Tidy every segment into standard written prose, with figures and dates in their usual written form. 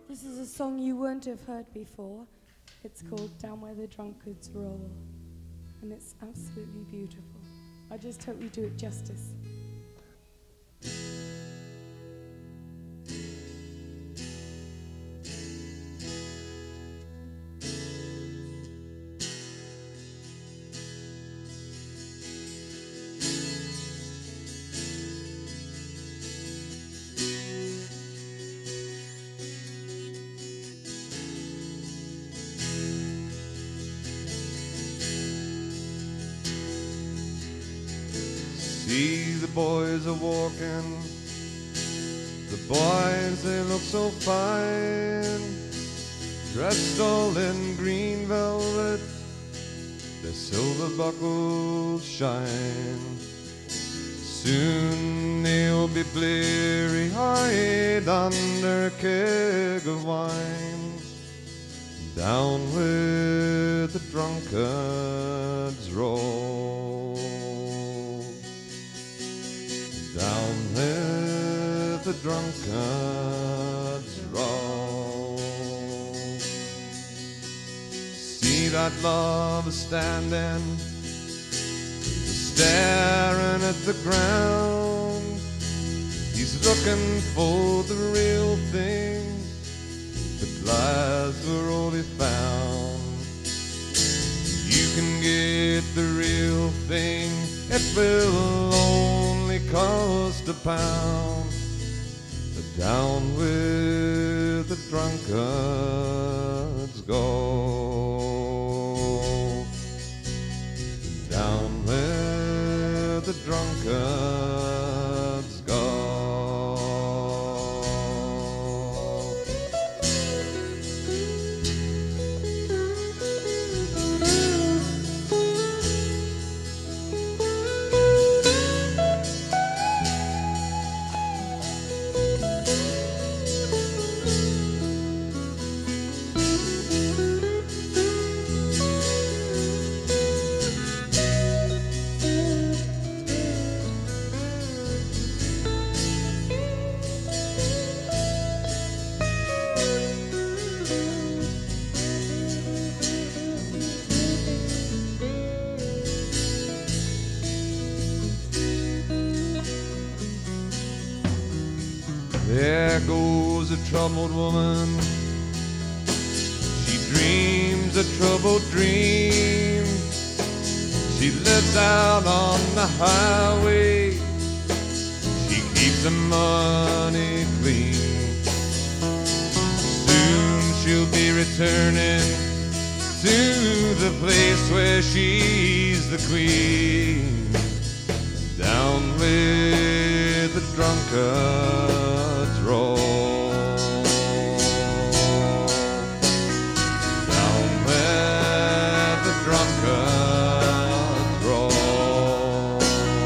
This is a song you won't have heard before. It's called Down Where the Drunkards Roll, and it's absolutely beautiful. I just hope we do it justice. See, the boys are walking, the boys, they look so fine, dressed all in green velvet, their silver buckles shine. Soon they'll be bleary-eyed under a keg of wine, down where the drunkards roll. Down where the drunkards roll. See that lover standing, staring at the ground. He's looking for the real thing, but lies were all he found. You can get the real thing, it will only cost £1. But down where the drunkards go, down where the drunkards go. There goes a troubled woman. She dreams a troubled dream. She lives out on the highway. She keeps her money clean. Soon she'll be returning to the place where she's the queen. Down with the drunkards roll. Down where the drunkards roll.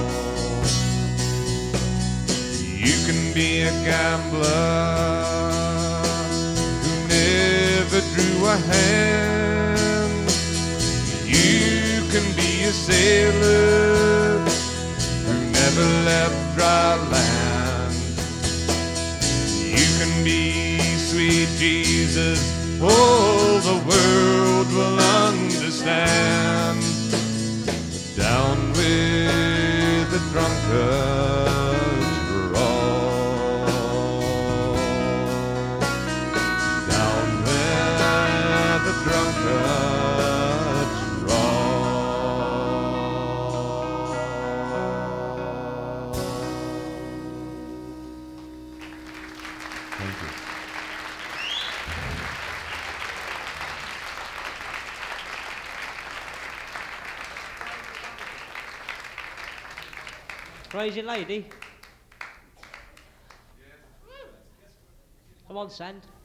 You can be a gambler who never drew a hand. You can be a sailor who never left dry land. You can be sweet Jesus, all the world will understand. Down with the drunkards roll. Down where the drunkards roll. Thank you. Crazy lady. Come on, Sand.